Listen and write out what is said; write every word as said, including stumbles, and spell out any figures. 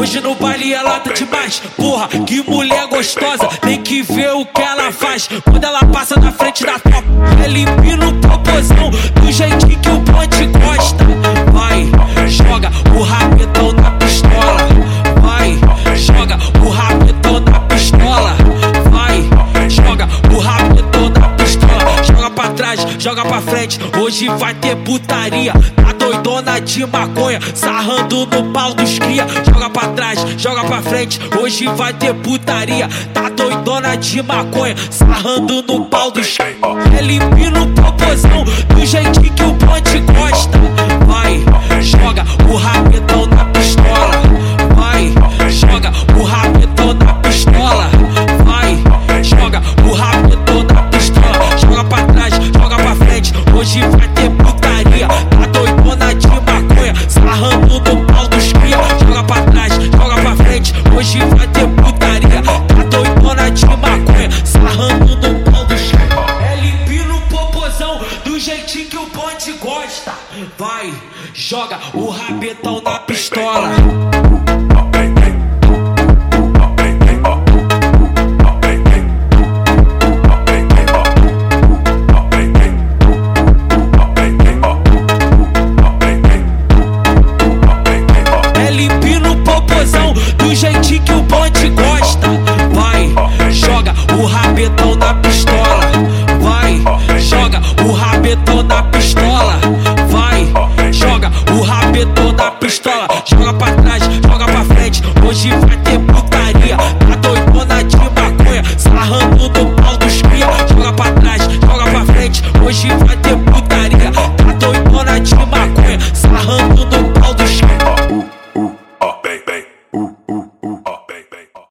Hoje no baile ela tá demais. Porra, que mulher gostosa. Tem que ver o que ela faz. Quando ela passa na frente da tropa, ela empina o popozão do jeitinho que o bonde gosta. Vai, joga o rabetão na pistola. Vai, joga o rabetão na pistola. Vai, joga o rabetão na pistola. Joga pra trás, joga pra frente. Hoje vai ter putaria. Tá doidona de maconha, sarrando no pau dos cria. Joga pra trás, joga pra frente. Hoje vai ter putaria. Tá doidona de maconha, sarrando no pau dos cria. Ela empina o popozão do jeitinho que o bonde gosta. Vai, joga o rabetão na pistola. Vai, joga o rabetão na pistola. Vai, joga o rabetão na pistola. Joga pra trás, joga pra frente. Hoje vai ter putaria. Tá doidona de maconha, sarrando no pau dos cria. Joga pra trás, joga pra frente. Hoje vai ter putaria. Tá doidona de maconha, sarrando no pau dos cria. Ela empina o popozão do jeitinho que o bonde gosta. Vai, joga o rabetão na pistola. Do jeitinho que o bonde gosta. Vai, joga o rabetão na pistola. Vai, joga o rabetão na pistola. Vai, joga o rabetão na pistola. Joga pra trás, joga pra frente. Hoje